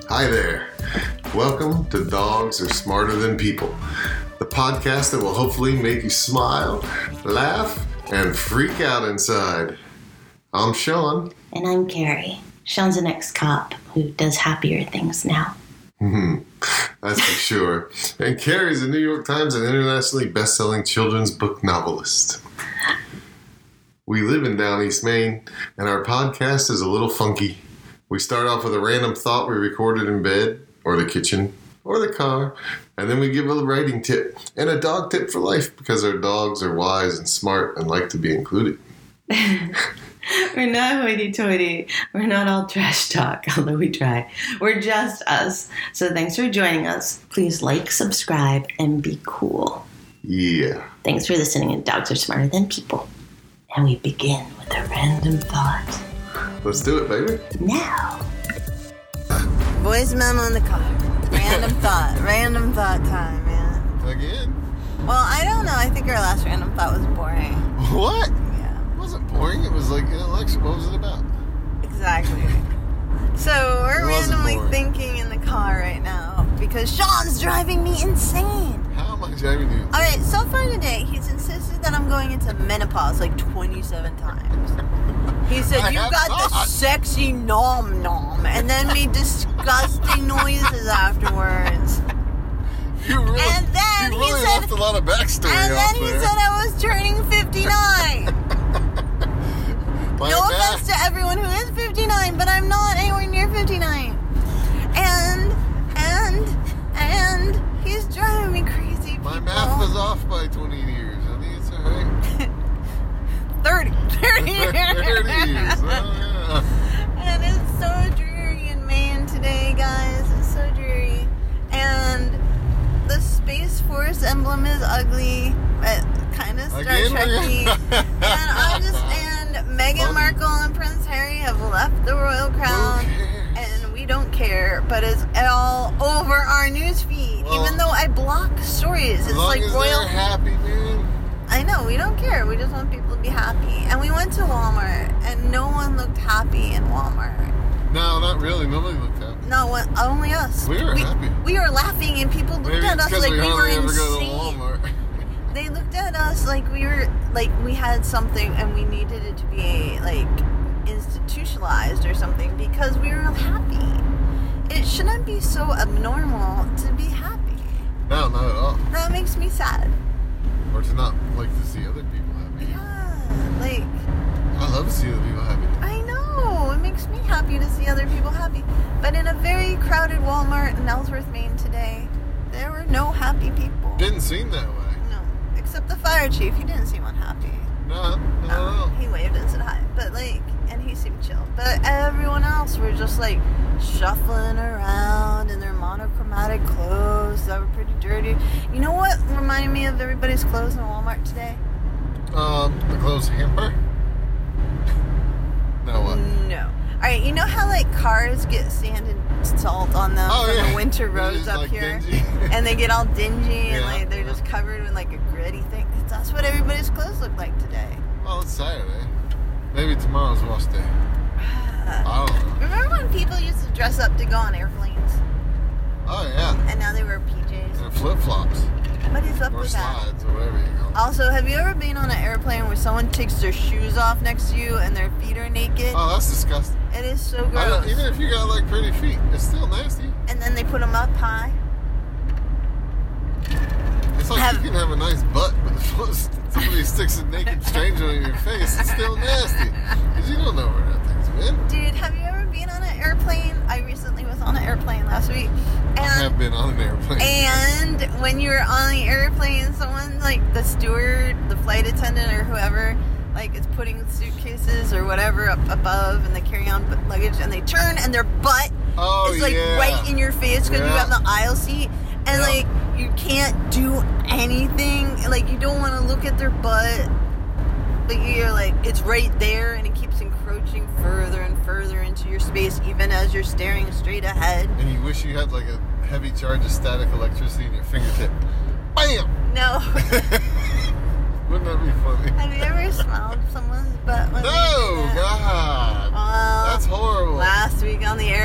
Hi there. Welcome to Dogs Are Smarter Than People, the podcast that will hopefully make you smile, laugh, and freak out inside. I'm Sean. And I'm Carrie. Sean's an ex-cop who does happier things now. That's for sure. And Carrie's a New York Times and internationally best-selling children's book novelist. We live in Down East Maine, and our podcast is a little funky. We start off with a random thought we recorded in bed, or the kitchen, or the car, and then we give a writing tip and a dog tip for life because our dogs are wise and smart and like to be included. We're not hoity-toity. We're not all trash talk, although we try. We're just us. So thanks for joining us. Please like, subscribe, and be cool. Yeah. Thanks for listening to Dogs Are Smarter Than People. And we begin with a random thought. Let's do it, baby. Now. Voice memo in the car. Random thought time, man. Again? Well, I don't know. I think our last random thought was boring. What? Yeah. It wasn't boring. It was like an election. What was it about? Exactly. So we're randomly thinking in the car right now because Sean's driving me insane. How am I driving you? All right, so far today, he's insisted that I'm going into menopause like 27 times. He said, you got the sexy nom-nom, and then made disgusting noises afterwards. You really left a lot of backstory And then off he there. said I was turning 59. No offense to everyone who is 59, but I'm not anywhere near 59. And he's driving me crazy, people. My math was off by 20 years. I think it's alright. 30 years. 30 years. Oh, yeah. And it's so dreary in Maine today, guys. It's so dreary. And the Space Force emblem is ugly, but kind of Star Trek-y. And Meghan Markle and Prince Harry have left the royal crown. And we don't care, but it's all over our newsfeed. Well, even though I block stories, it's like royal. They're happy, man. I know, we don't care. We just want people to be happy. And we went to Walmart, and no one looked happy in Walmart. No, not really. Nobody looked happy. No, only us. We were happy. We were laughing, and people looked at us like we were insane. Ever go to Walmart. They looked at us like we were, like we had something, and we needed it to be, like, institutionalized or something, because we were happy. It shouldn't be so abnormal to be happy. No, not at all. That makes me sad. Or to not like to see other people happy. Yeah, like... I love to see other people happy. I know. It makes me happy to see other people happy. But in a very crowded Walmart in Ellsworth, Maine today, there were no happy people. Didn't seem that way. No. Except the fire chief. He didn't seem unhappy. No. He waved and said hi. But, like, and he seemed chill. But everyone else were just, like, shuffling around in their monochromatic clothes that were pretty dirty. You know what reminded me of everybody's clothes in Walmart today? The clothes hamper? No, what? No. Alright, you know how, like, cars get sand and salt on them from the winter roads up like here? Dingy. And they get all dingy and, like, they're just covered with, like, a gritty thing. That's what everybody's clothes look like today. Well, it's Saturday. Maybe tomorrow's wash day. I don't know. Remember when people used to dress up to go on airplanes? Oh, yeah. And now they wear PJs. And flip-flops. What is up or with that? Or slides, or whatever you call it. Also, have you ever been on an airplane where someone takes their shoes off next to you and their feet are naked? Oh, that's disgusting. It is so gross. Even if you got, like, pretty feet, it's still nasty. And then they put them up high. It's like you can have a nice butt, but if somebody sticks a naked stranger in your face, it's still nasty. Because you don't know where that thing's been. Dude, have you ever been on an airplane? I recently was on an airplane last week. And I have been on an airplane. And when you were on the airplane, someone, like the steward, the flight attendant, or whoever, like, is putting suitcases or whatever up above and they carry on luggage, and they turn and their butt is, like, right in your face because you have the aisle seat. And, like, you can't do anything. Like, you don't want to look at their butt. But you're like, it's right there, and it keeps encroaching further and further into your space, even as you're staring straight ahead. And you wish you had, like, a heavy charge of static electricity in your fingertip. BAM! No. Wouldn't that be funny? Have you ever smelled someone's butt? No, God. That's horrible. Last week on the airplane,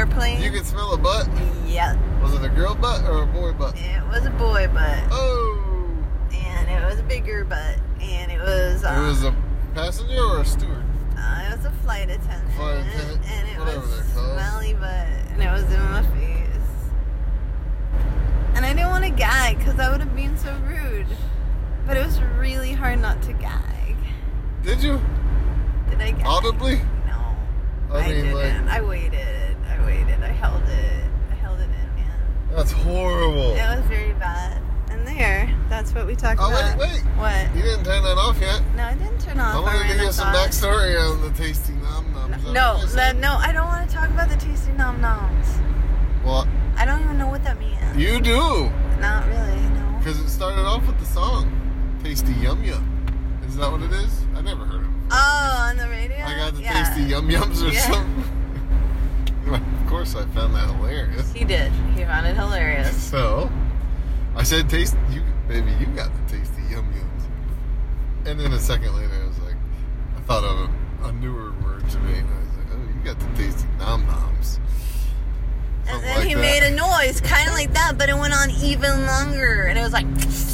airplane. You could smell a butt? Yeah. Was it a girl butt or a boy butt? It was a boy butt. Oh! And it was a bigger butt. And it was... it was a passenger or a steward? It was a flight attendant. And it whatever was they're called. smelly butt. And it was in my face. And I didn't want to gag because that would have been so rude. But it was really hard not to gag. Did you? Did I gag? Audibly? No. I mean, didn't. like... I waited. I held it in, man. That's horrible. It was very bad. And that's what we talked about. Oh, wait. What? You didn't turn that off yet. No, I didn't turn off. I want to give you some backstory on the tasty nom-noms. No, I don't want to talk about the tasty nom-noms. Well, I don't even know what that means. you do. Not really, no. Because it started off with the song, Tasty Yum Yum. Is that what it is? I never heard of it. Oh, on the radio? I got the Tasty Yum Yums or something. Of course, I found that hilarious. He did. He found it hilarious. So, I said, baby, you got the Tasty Yum Yums. And then a second later, I was like, I thought of a newer word to me. And I was like, oh, you got the Tasty Nom Noms. And then he made a noise, kind of like that, but it went on even longer. And it was like...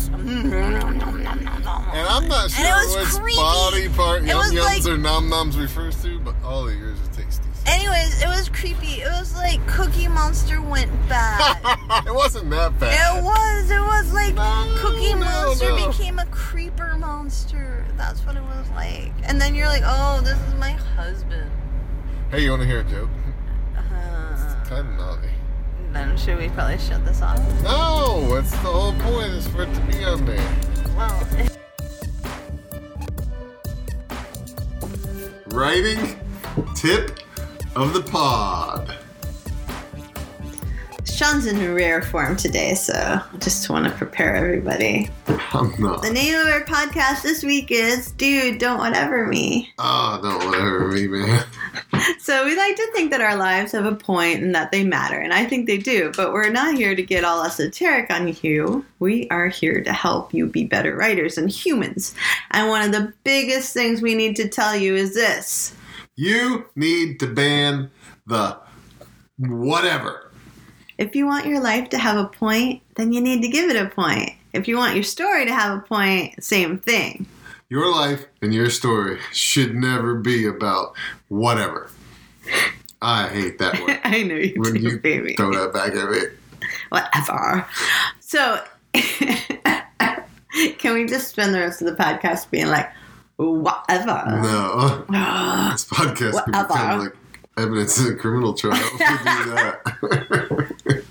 And I'm not sure which creepy. body part Yum Yums like, or Nom Noms refers to, but all of yours are tasty. Anyways, it was creepy. It was like Cookie Monster went bad. It wasn't that bad. It was like Cookie Monster no. became a creeper monster. That's what it was like. And then you're like, oh, this is my husband. Hey, you want to hear a joke? It's kind of naughty. Then should we probably shut this off? No, it's the whole point is for it to be on there. Well, Writing tip of the pod. Sean's in rare form today, so I just want to prepare everybody. I'm not. The name of our podcast this week is Dude, Don't Whatever Me. Oh, don't whatever me, man. So we like to think that our lives have a point and that they matter, and I think they do, but we're not here to get all esoteric on you. We are here to help you be better writers and humans. And one of the biggest things we need to tell you is this. You need to ban the whatever. If you want your life to have a point, then you need to give it a point. If you want your story to have a point, same thing. Your life and your story should never be about whatever. I hate that word. I know you when do, you baby. Throw that back at me. Whatever. So, can we just spend the rest of the podcast being like, whatever? No. This podcast could become like evidence in a criminal trial if we do that.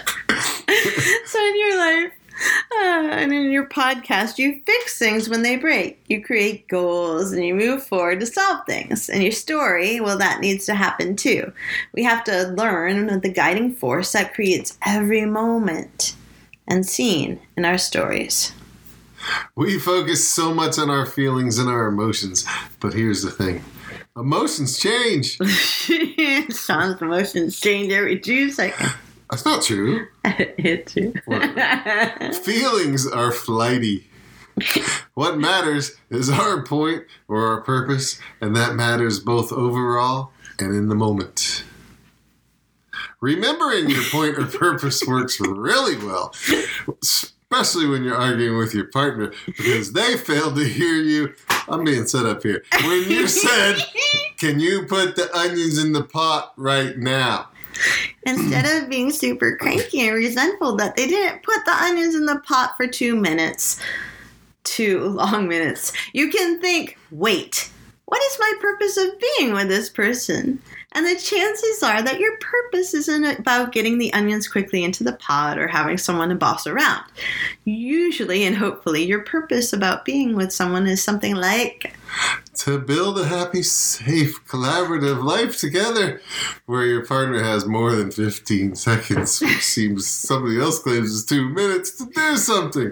So in your life and in your podcast, you fix things when they break. You create goals and you move forward to solve things. And your story, well, that needs to happen too. We have to learn the guiding force that creates every moment and scene in our stories. We focus so much on our feelings and our emotions, but here's the thing. Emotions change. Sean's emotions change every 2 seconds. That's not true. It's true. Feelings are flighty. What matters is our point or our purpose, and that matters both overall and in the moment. Remembering your point or purpose works really well, especially when you're arguing with your partner because they failed to hear you. I'm being set up here. When you said, can you put the onions in the pot right now? Instead of being super cranky and resentful that they didn't put the onions in the pot for 2 minutes, 2 long minutes, you can think, wait, what is my purpose of being with this person? And the chances are that your purpose isn't about getting the onions quickly into the pot or having someone to boss around. Usually and hopefully your purpose about being with someone is something like... to build a happy, safe, collaborative life together where your partner has more than 15 seconds, which seems somebody else claims is 2 minutes to do something.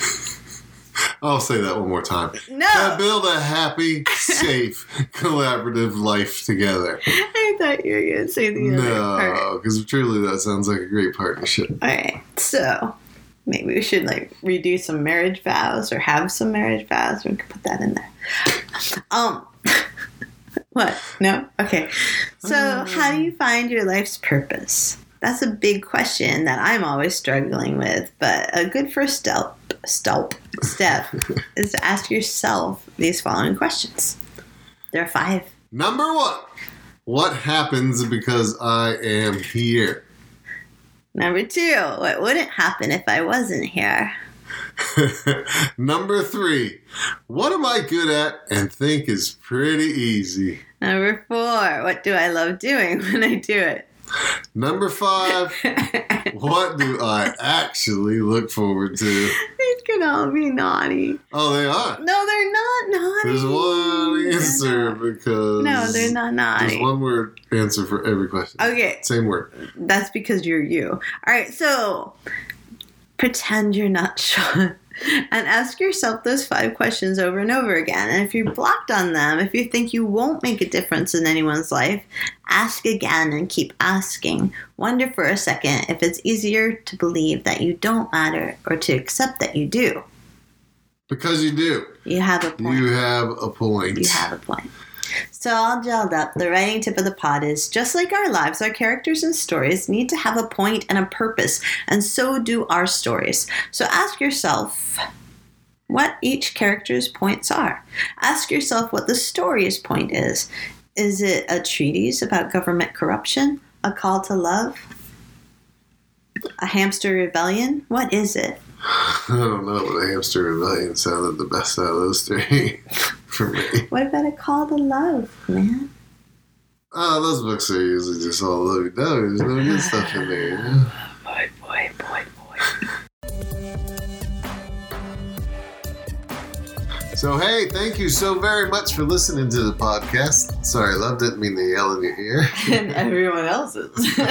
I'll say that one more time. No. To build a happy, safe, collaborative life together. I thought you were going to say the other part. No, because truly that sounds like a great partnership. All right, so maybe we should redo some marriage vows or have some marriage vows. We could put that in there. What? No? Okay. So, how do you find your life's purpose? That's a big question that I'm always struggling with, but a good first step is to ask yourself these following questions. There are 5. Number 1, what happens because I am here? Number 2, what wouldn't happen if I wasn't here? Number 3, what am I good at and think is pretty easy? Number 4, what do I love doing when I do it? Number 5, what do I actually look forward to? These could all be naughty. Oh, they are? No, they're not naughty. There's one answer because... No, they're not naughty. There's one word answer for every question. Okay. Same word. That's because you're you. All right, so pretend you're not sure. And ask yourself those 5 questions over and over again. And if you're blocked on them, if you think you won't make a difference in anyone's life, ask again and keep asking. Wonder for a second if it's easier to believe that you don't matter or to accept that you do. Because you do. You have a point. You have a point. You have a point. So all gelled up, the writing tip of the pod is, just like our lives, our characters and stories need to have a point and a purpose, and so do our stories. So ask yourself what each character's points are. Ask yourself what the story's point is. Is it a treatise about government corruption? A call to love? A hamster rebellion? What is it? I don't know, but a hamster rebellion sounded the best out of those 3 for me. What about a call to love, man? Oh, those books are usually just all lovey-dovey. There's no good stuff in there. You know? Boy. So, hey, thank you so very much for listening to the podcast. Sorry, love didn't mean to yell in your ear. And everyone else's.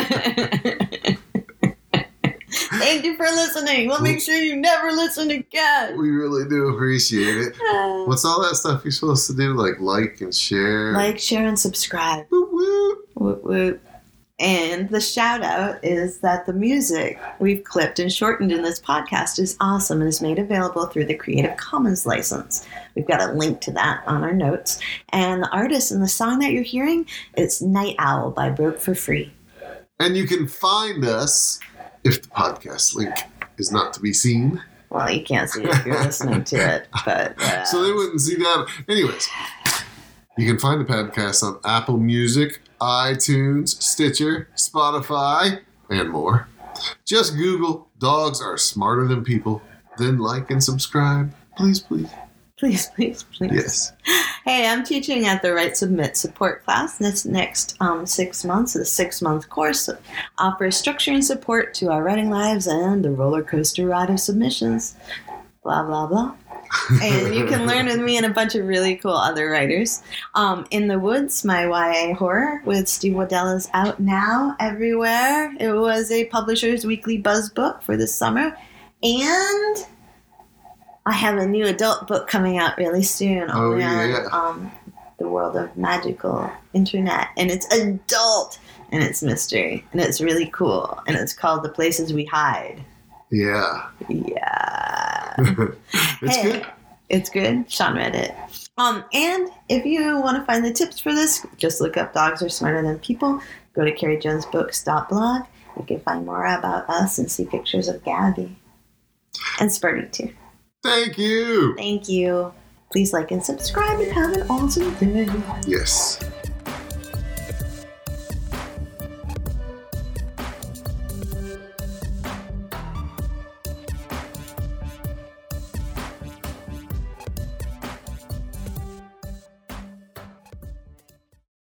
Thank you for listening. We'll make sure you never listen again. We really do appreciate it. What's all that stuff you're supposed to do? Like and share? Like, share, and subscribe. Whoop, whoop. Whoop, whoop. And the shout out is that the music we've clipped and shortened in this podcast is awesome and is made available through the Creative Commons license. We've got a link to that on our notes. And the artist and the song that you're hearing, it's Night Owl by Broke for Free. And you can find us, if the podcast link is not to be seen. Well, you can't see it if you're listening to it, but... So they wouldn't see that. Anyways, you can find the podcast on Apple Music, iTunes, Stitcher, Spotify, and more. Just Google Dogs Are Smarter Than People. Then like and subscribe. Please. Please. Yes. Hey, I'm teaching at the Write Submit support class. This next 6 months, the 6-month course offers structure and support to our writing lives and the roller coaster ride of submissions. Blah, blah, blah. And you can learn with me and a bunch of really cool other writers. In the Woods, my YA horror with Steve Waddell is out now everywhere. It was a Publisher's Weekly Buzz book for this summer. And I have a new adult book coming out really soon on the world of magical internet. And it's adult, and it's mystery, and it's really cool. And it's called The Places We Hide. Yeah. It's good. It's good. Sean read it. And if you want to find the tips for this, just look up Dogs Are Smarter Than People. Go to CarrieJonesBooks.blog. You can find more about us and see pictures of Gabby. And Spurdy, too. Thank you. Thank you. Please like and subscribe and have an awesome day. Yes.